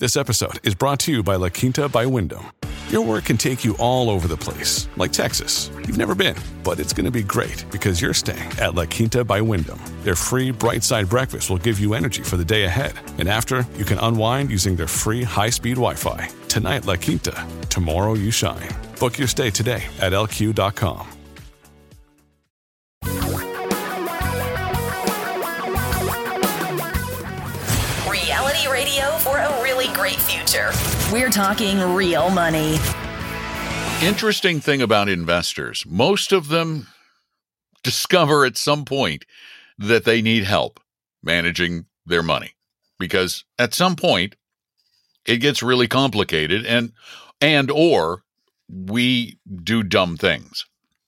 This episode is brought to you by La Quinta by Wyndham. Your work can take you all over the place, like Texas. You've never been, but it's going to be great because you're staying at La Quinta by Wyndham. Their free Bright Side breakfast will give you energy for the day ahead. And after, you can unwind using their free high-speed Wi-Fi. Tonight, La Quinta. Tomorrow, you shine. Book your stay today at LQ.com. Reality radio for a really great future. We're talking real money. Interesting thing about investors, most of them discover at some point that they need help managing their money, because at some point it gets really complicated and or we do dumb things.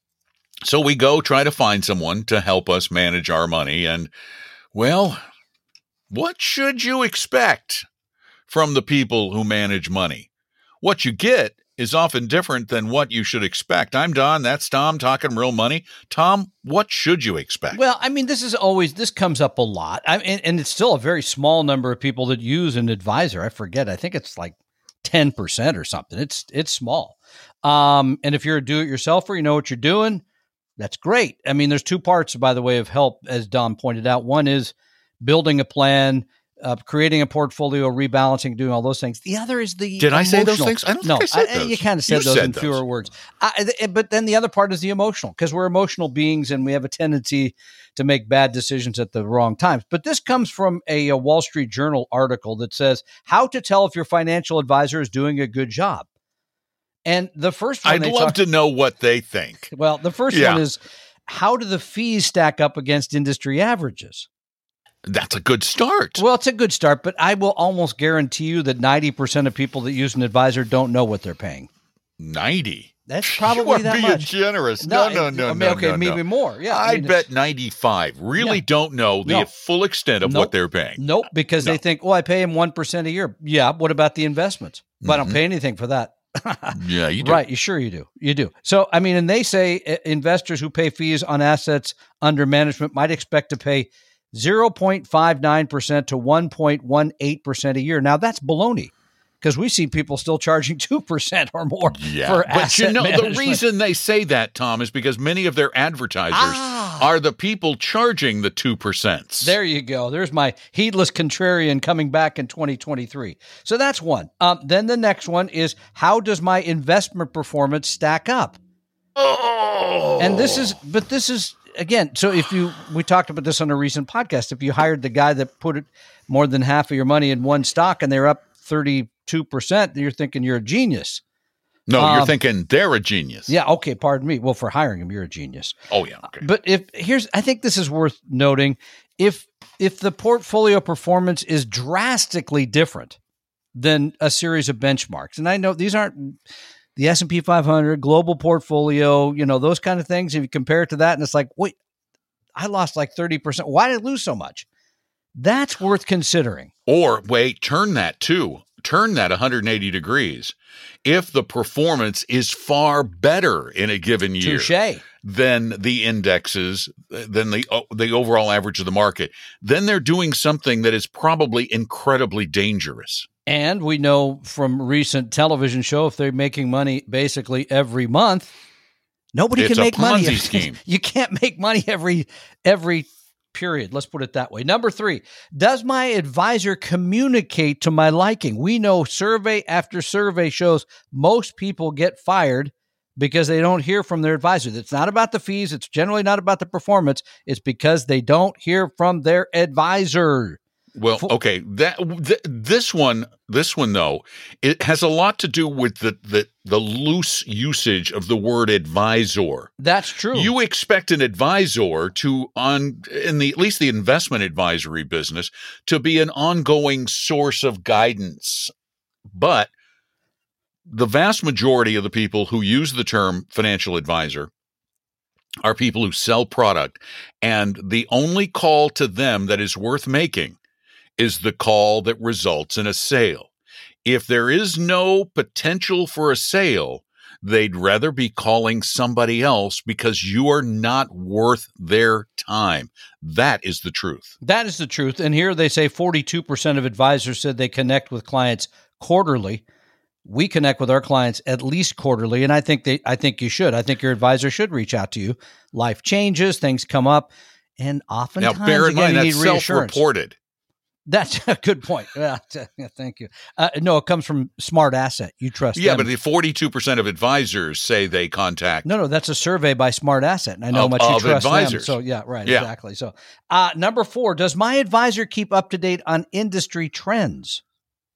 So we go try to find someone to help us manage our money. And, well, what should you expect from the people who manage money? What you get is often different than what you should expect. I'm Don. That's Tom talking real money. Tom, what should you expect? Well, I mean, this comes up a lot. And it's still a very small number of people that use an advisor. I forget. I think it's like 10% or something. It's small. And if you're a do-it-yourselfer, you know what you're doing. That's great. I mean, there's two parts, by the way, of help, as Don pointed out. One is building a plan, creating a portfolio, rebalancing, doing all those things. The other is the Did I say emotional. those things? I don't think I said those. You kind of said those in fewer words. But then the other part is the emotional, because we're emotional beings and we have a tendency to make bad decisions at the wrong times. But this comes from a Wall Street Journal article that says how to tell if your financial advisor is doing a good job. And the first one, I'd love to know what they think. Well, the first one is, how do the fees stack up against industry averages? That's a good start. Well, it's a good start, but I will almost guarantee you that 90% of people that use an advisor don't know what they're paying. 90? That's probably that being much. generous. No. Okay, maybe more. Yeah, I bet 95 really don't know the full extent of what they're paying. Nope, because they think, I pay him 1% a year. Yeah, what about the investments? But I don't pay anything for that. Yeah, you do. Right, you do. You do. So, I mean, and they say investors who pay fees on assets under management might expect to pay 0.59% to 1.18% a year. Now, that's baloney, because we see people still charging 2% or more for asset management. The reason they say that, Tom, is because many of their advertisers are the people charging the 2%. There you go. There's my heedless contrarian coming back in 2023. So that's one. Then the next one is, how does my investment performance stack up? Oh, and this is again. So we talked about this on a recent podcast. If you hired the guy that put more than half of your money in one stock and they're up 32%, you're thinking you're a genius. No, you're thinking they're a genius. Yeah. Okay. Pardon me. Well, for hiring him, you're a genius. Oh yeah. Okay. But I think this is worth noting. If the portfolio performance is drastically different than a series of benchmarks, and I know these aren't the S&P 500, global portfolio, those kind of things. If you compare it to that and it's like, wait, I lost like 30%. Why did I lose so much? That's worth considering. Or wait, turn that 180 degrees. If the performance is far better in a given year than the indexes, than the overall average of the market, then they're doing something that is probably incredibly dangerous. And we know from recent television show, if they're making money basically every month, nobody can make money. It's a Ponzi scheme. You can't make money every period. Let's put it that way. Number 3, does my advisor communicate to my liking? We know survey after survey shows most people get fired because they don't hear from their advisor. It's not about the fees. It's generally not about the performance. It's because they don't hear from their advisor. Well, okay, this one though, it has a lot to do with the loose usage of the word advisor. That's true. You expect an advisor to, at least the investment advisory business, to be an ongoing source of guidance. But the vast majority of the people who use the term financial advisor are people who sell product, and the only call to them that is worth making is the call that results in a sale. If there is no potential for a sale, They'd rather be calling somebody else because you are not worth their time. That is the truth. That is the truth. And here they say 42% of advisors said they connect with clients quarterly. We connect with our clients at least quarterly, and I think you should. I think your advisor should reach out to you. Life changes, things come up, and oftentimes now bear in mind you need that's reassurance. Self-reported. That's a good point. Yeah, thank you. No, it comes from Smart Asset. You trust them. Yeah, but the 42% of advisors say they contact. No, that's a survey by Smart Asset, and I know how much you trust advisors. them. So yeah, right, yeah. Exactly. So number 4, does my advisor keep up to date on industry trends?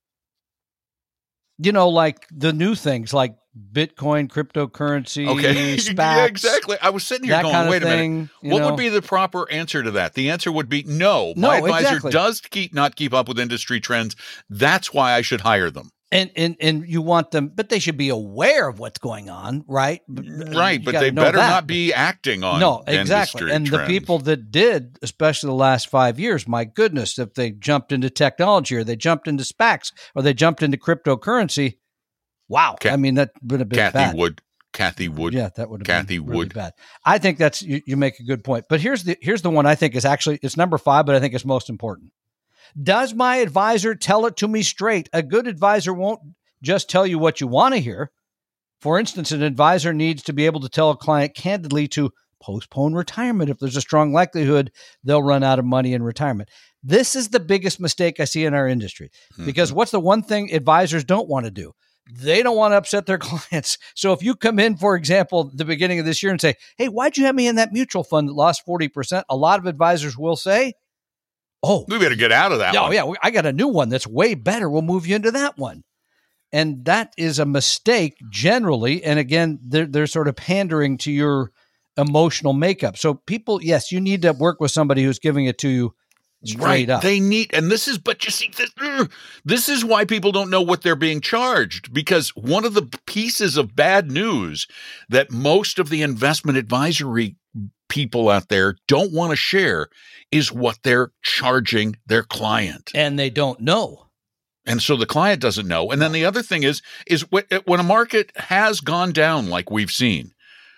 You know, like the new things like Bitcoin, cryptocurrency, SPACs. Yeah, exactly. I was sitting here going, wait a minute. What would be the proper answer to that? The answer would be no. My advisor does not keep up with industry trends. That's why I should hire them. And you want them, but they should be aware of what's going on, right? Right, but they better not be acting on exactly. And trends. The people that did, especially the last 5 years, my goodness, if they jumped into technology or they jumped into SPACs or they jumped into cryptocurrency, wow. I mean, that would have been bad. Kathy Wood. Yeah, that would have been really bad. I think that's you make a good point. But here's the one I think is actually, it's number 5, but I think it's most important. Does my advisor tell it to me straight? A good advisor won't just tell you what you want to hear. For instance, an advisor needs to be able to tell a client candidly to postpone retirement if there's a strong likelihood they'll run out of money in retirement. This is the biggest mistake I see in our industry, because what's the one thing advisors don't want to do? They don't want to upset their clients. So if you come in, for example, the beginning of this year and say, hey, why'd you have me in that mutual fund that lost 40%? A lot of advisors will say, oh, we better get out of that one. Yeah, I got a new one that's way better. We'll move you into that one. And that is a mistake generally. And again, they're sort of pandering to your emotional makeup. So people, yes, you need to work with somebody who's giving it to you straight up. They need, and this is, but you see, this is why people don't know what they're being charged, because one of the pieces of bad news that most of the investment advisory people out there don't want to share is what they're charging their client. And they don't know. And so the client doesn't know. And then the other thing is when a market has gone down like we've seen,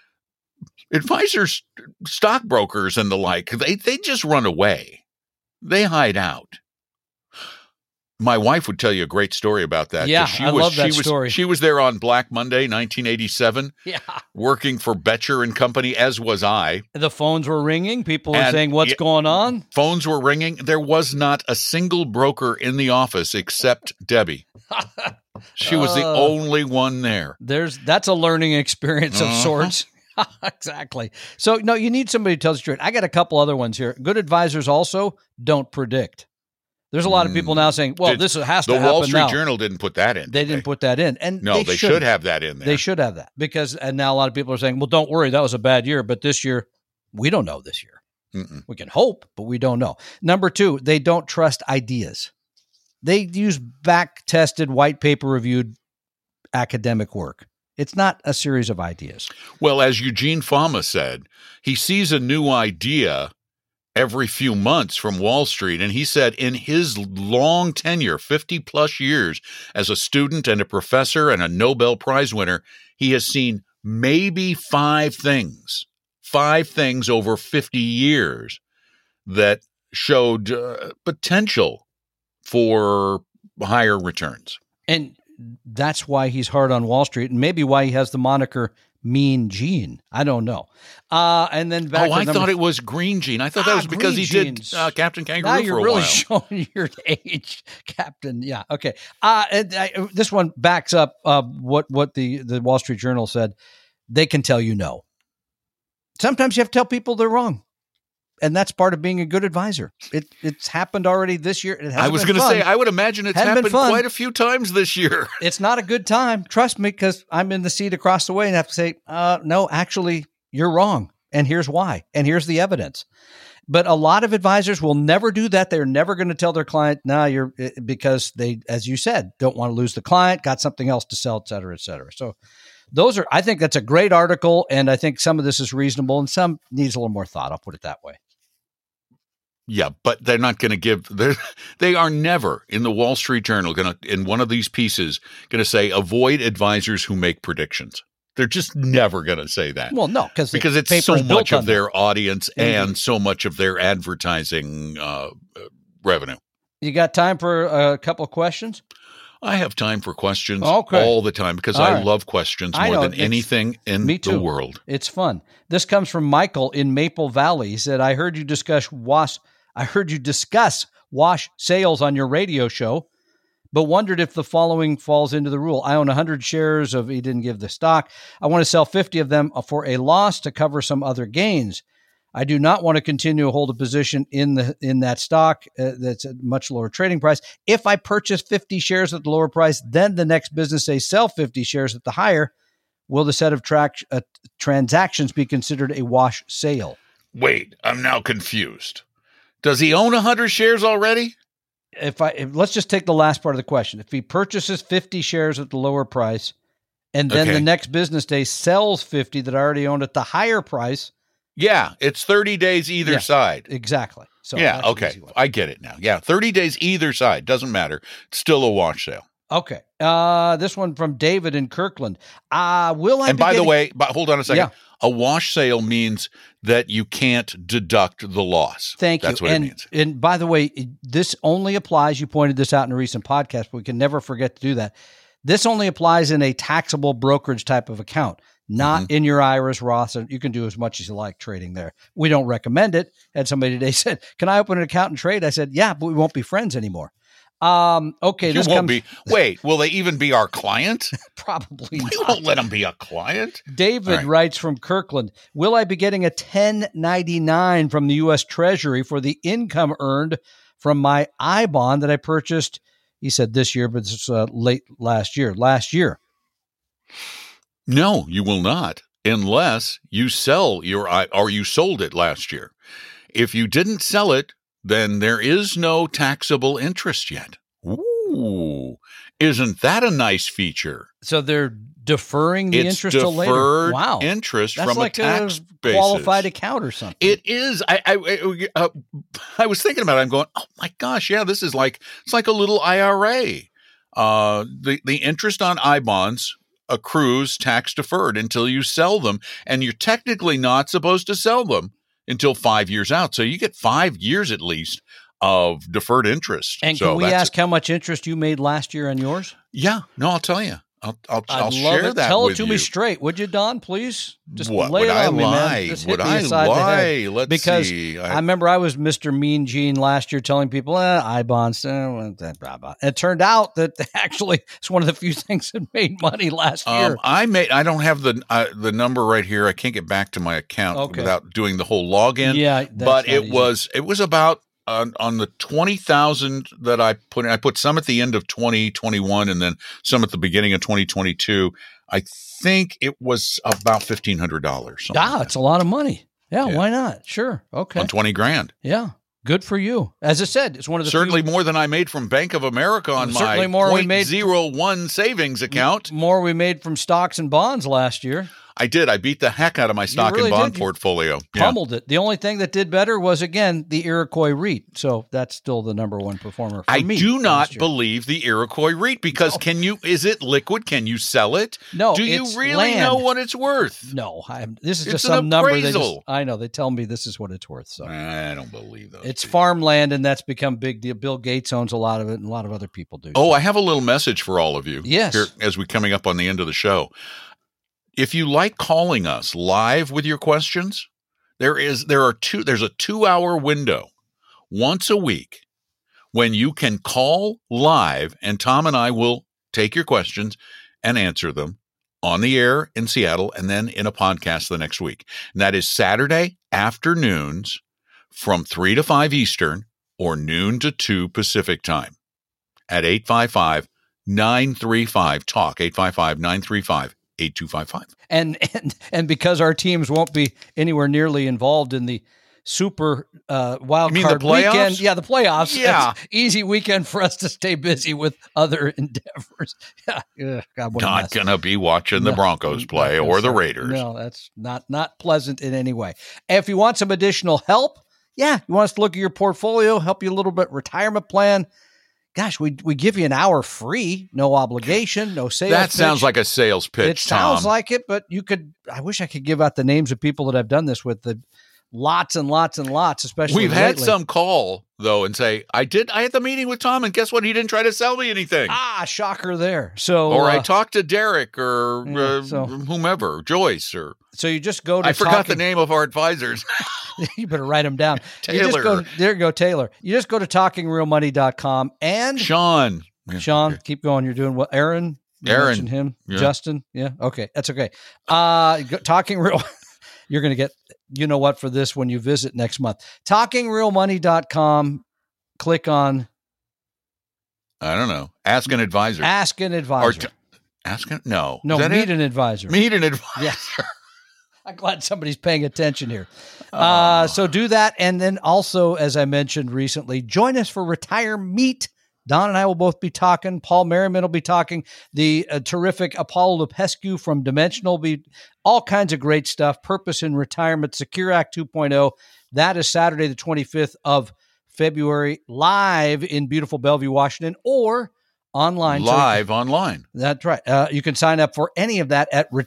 advisors, stockbrokers and the like, they just run away. They hide out. My wife would tell you a great story about that. Yeah, I love that story. She was there on Black Monday, 1987, working for Betcher and Company, as was I. The phones were ringing. People were saying, what's going on? Phones were ringing. There was not a single broker in the office except Debbie. She was the only one there. That's a learning experience of sorts. Exactly. So, no, you need somebody who tells you straight. I got a couple other ones here. Good advisors also don't predict. There's a lot of people now saying, well, this has to happen now. The Wall Street Journal didn't put that in. They didn't put that in. And no, they should have that in there. They should have that. And now a lot of people are saying, well, don't worry, that was a bad year. But this year, we don't know this year. We can hope, but we don't know. Number 2, they don't trust ideas. They use back-tested, white paper reviewed academic work. It's not a series of ideas. Well, as Eugene Fama said, he sees a new idea every few months from Wall Street. And he said in his long tenure, 50 plus years as a student and a professor and a Nobel Prize winner, he has seen maybe 5 things over 50 years that showed potential for higher returns. And that's why he's hard on Wall Street, and maybe why he has the moniker Mean Gene. I don't know. And then back. I thought it was Green Gene. I thought that was because he did Captain Kangaroo now for a while. You're really showing your age, Captain. Yeah. Okay. This one backs up what the Wall Street Journal said. They can tell you no. Sometimes you have to tell people they're wrong. And that's part of being a good advisor. It's happened already this year. I was going to say, I would imagine it's happened quite a few times this year. It's not a good time. Trust me, because I'm in the seat across the way and have to say, no, actually, you're wrong. And here's why. And here's the evidence. But a lot of advisors will never do that. They're never going to tell their client, because they, as you said, don't want to lose the client, got something else to sell, et cetera, et cetera. So I think that's a great article. And I think some of this is reasonable and some needs a little more thought. I'll put it that way. Yeah, but they're not going to they are never in the Wall Street Journal in one of these pieces going to say, avoid advisors who make predictions. They're just never going to say that. Well, no, because it's so much of their audience and so much of their advertising revenue. You got time for a couple of questions? I have time for questions all the time because I love questions more than anything in the world. It's fun. This comes from Michael in Maple Valley. He said, I heard you discuss wash sales on your radio show, but wondered if the following falls into the rule. I own 100 shares of, he didn't give the stock. I want to sell 50 of them for a loss to cover some other gains. I do not want to continue to hold a position in that stock that's at much lower trading price. If I purchase 50 shares at the lower price, then the next business day sell 50 shares at the higher, will the set of transactions be considered a wash sale? Wait, I'm now confused. Does he own 100 shares already? Let's just take the last part of the question. If he purchases 50 shares at the lower price, and then the next business day sells 50 that I already owned at the higher price. Yeah, it's 30 days either side. Exactly. So yeah, okay. I get it now. Yeah, 30 days either side. Doesn't matter. It's still a wash sale. Okay. This one from David in Kirkland. The way, hold on a second. Yeah. A wash sale means that you can't deduct the loss. Thank you. That's what it means. And by the way, this only applies, you pointed this out in a recent podcast, but we can never forget to do that. This only applies in a taxable brokerage type of account. Not in your IRAs, Roth. You can do as much as you like trading there. We don't recommend it. Had somebody today said, "Can I open an account and trade?" I said, "Yeah, but we won't be friends anymore." Okay, this won't be. Wait, will they even be our client? Probably not. We won't let them be a client. David writes from Kirkland, will I be getting a 1099 from the U.S. Treasury for the income earned from my I-bond that I purchased, he said this year, but it's late last year. No, you will not, unless you sell or you sold it last year. If you didn't sell it, then there is no taxable interest yet. Ooh, isn't that a nice feature? So they're deferring the interest till later. Deferred interest That's from like a tax basis. Qualified account or something. It is. I was thinking about it. I'm going, oh my gosh, yeah, it's like a little IRA. The interest on I-bonds accrues tax deferred until you sell them, and you're technically not supposed to sell them until 5 years out. So you get 5 years at least of deferred interest. And can we ask how much interest you made last year on yours? Yeah, no, I'll tell you. I'll share that. Tell with it to you. me straight, would you, Don? Please, just what lay would it I on me, lie? man. Would I lie? Let's see. I remember I was Mr. Mean Gene last year, telling people I-bonds. And it turned out that actually it's one of the few things that made money last year. I don't have the number right here. I can't get back to my account without doing the whole login. Yeah, but it was about. On the 20,000 that I put in, I put some at the end of 2021 and then some at the beginning of 2022. I think it was about $1,500. It's a lot of money. Yeah, why not? Sure. Okay. On 20 grand. Yeah. Good for you. As I said, it's one of the certainly more than I made from Bank of America on my 0.01 savings account. More we made from stocks and bonds last year. I did. I beat the heck out of my stock and bond portfolio. Pummeled it. The only thing that did better was, again, the Iroquois REIT. So that's still the number one performer for me. I do not believe the Iroquois REIT because is it liquid? Can you sell it? No. Do you really know what it's worth? No. This is just some number. I know. They tell me this is what it's worth. So I don't believe those. It's farmland, and that's become big deal. Bill Gates owns a lot of it, and a lot of other people do. Oh, I have a little message for all of you. Yes. Here, as we're coming up on the end of the show. If you like calling us live with your questions, there's a 2-hour window once a week when you can call live, and Tom and I will take your questions and answer them on the air in Seattle and then in a podcast the next week. And that is Saturday afternoons from 3 to 5 Eastern or noon to 2 Pacific time at 855-935-TALK, 855-935-8255. And because our teams won't be anywhere nearly involved in the super wild card weekend. Yeah, the playoffs. Yeah. Easy weekend for us to stay busy with other endeavors. Yeah. God, not going to be watching the Broncos play or the Raiders. No, that's not pleasant in any way. If you want some additional help, you want us to look at your portfolio, help you a little bit retirement plan, gosh, we give you an hour free, no obligation, no sales. That pitch. sounds like a sales pitch. It sounds like it, but I wish I could give out the names of people that I've done this with. Lots and lots and lots, especially We've lately. had some call though and say, I had the meeting with Tom, and guess what? He didn't try to sell me anything. Shocker there. So, or I talked to Derek or so whomever, Joyce, or so you just go to. I forgot the name of our advisors. You better write them down. Taylor. You just go, there you go, Taylor. You just go to talkingrealmoney.com and Sean, keep going. You're doing what? Aaron, mentioned him, yeah. Justin. Yeah. Okay. That's okay. Talking Real. You're going to get, you know what, for this when you visit next month. TalkingRealMoney.com. Click on. I don't know. Ask an advisor. Ask an advisor. No. No, meet an advisor. Meet an advisor. Yeah. I'm glad somebody's paying attention here. So do that. And then also, as I mentioned recently, join us for Retire Meet. Don and I will both be talking. Paul Merriman will be talking. The terrific Apollo Lupescu from Dimensional will be all kinds of great stuff. Purpose in Retirement, Secure Act 2.0. That is Saturday, the 25th of February, live in beautiful Bellevue, Washington, or online. Online. That's right. You can sign up for any of that at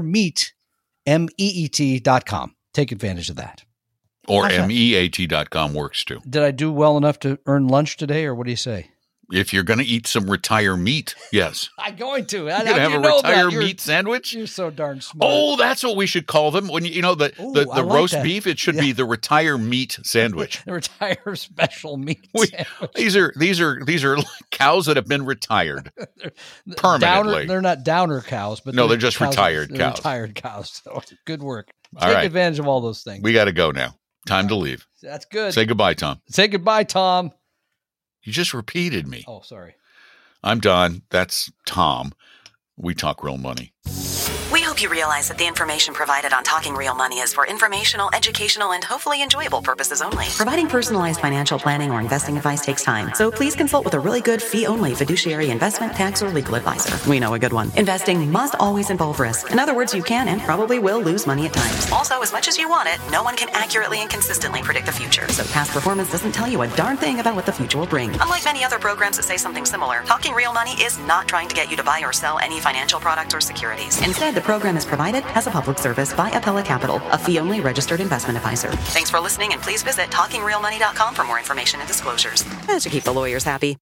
retiremeet.com. Take advantage of that. Or meat.com works too. Did I do well enough to earn lunch today, or what do you say? If you're going to eat some Retire Meat, yes. I'm going to. You're going to have a Retire Meat sandwich? You're so darn smart. Oh, that's what we should call them. When the roast beef, it should be the Retire Meat sandwich. The Retire Special Meat sandwich. These are cows that have been retired permanently. They're not downer cows, but no, they're just retired cows. Retired cows. So good work. All Take right. advantage of all those things. We got to go now. Time to leave. That's good. Say goodbye, Tom. Say goodbye, Tom. You just repeated me. Oh, sorry. I'm Don. That's Tom. We talk real money. We hope you realize that the information provided on Talking Real Money is for informational, educational, and hopefully enjoyable purposes only. Providing personalized financial planning or investing advice takes time, so please consult with a really good fee-only fiduciary investment, tax, or legal advisor. We know a good one. Investing must always involve risk. In other words, you can and probably will lose money at times. Also, as much as you want it, no one can accurately and consistently predict the future. So past performance doesn't tell you a darn thing about what the future will bring. Unlike many other programs that say something similar, Talking Real Money is not trying to get you to buy or sell any financial product or securities. Instead, the program is provided as a public service by Apella Capital, a fee-only registered investment advisor. Thanks for listening, and please visit TalkingRealMoney.com for more information and disclosures. That should keep the lawyers happy.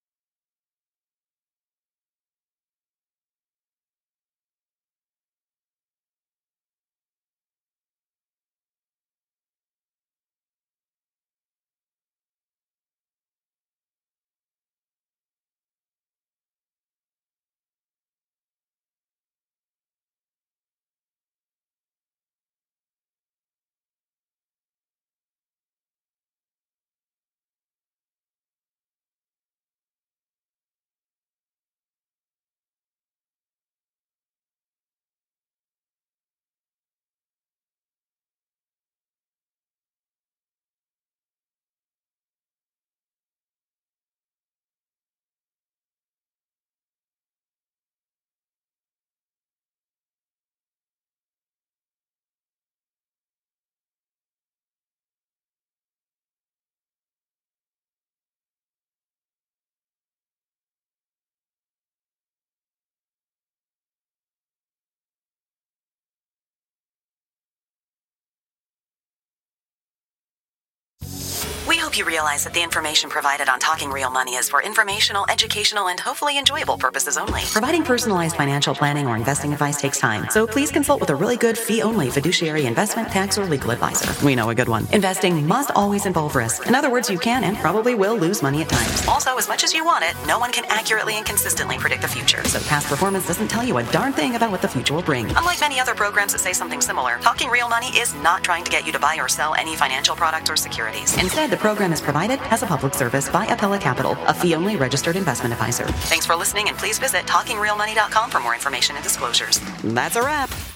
We hope you realize that the information provided on Talking Real Money is for informational, educational, and hopefully enjoyable purposes only. Providing personalized financial planning or investing advice takes time, so please consult with a really good fee-only fiduciary investment, tax, or legal advisor. We know a good one. Investing must always involve risk. In other words, you can and probably will lose money at times. Also, as much as you want it, no one can accurately and consistently predict the future. So past performance doesn't tell you a darn thing about what the future will bring. Unlike many other programs that say something similar, Talking Real Money is not trying to get you to buy or sell any financial product or securities. Instead, the program is provided as a public service by Apella Capital, a fee-only registered investment advisor. Thanks for listening, and please visit TalkingRealMoney.com for more information and disclosures. That's a wrap.